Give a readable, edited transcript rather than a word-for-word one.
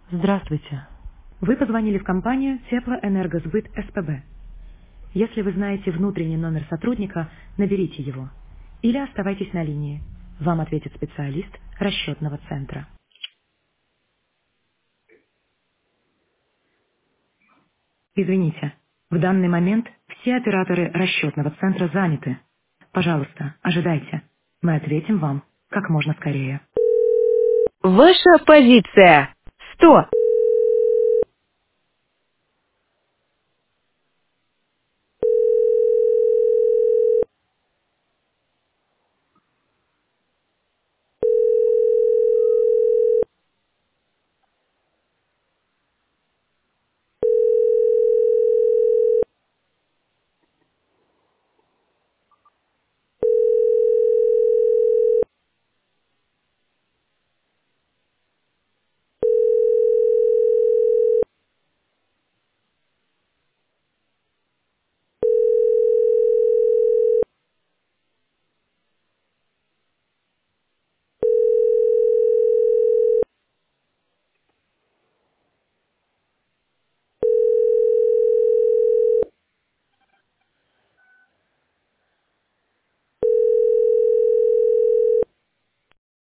Здравствуйте. Вы позвонили в компанию Теплоэнергосбыт СПБ. Если вы знаете внутренний номер сотрудника, наберите его. Или оставайтесь на линии. Вам ответит специалист расчетного центра. Извините, в данный момент все операторы расчетного центра заняты. Пожалуйста, ожидайте. Мы ответим вам как можно скорее. Ваша позиция. 100.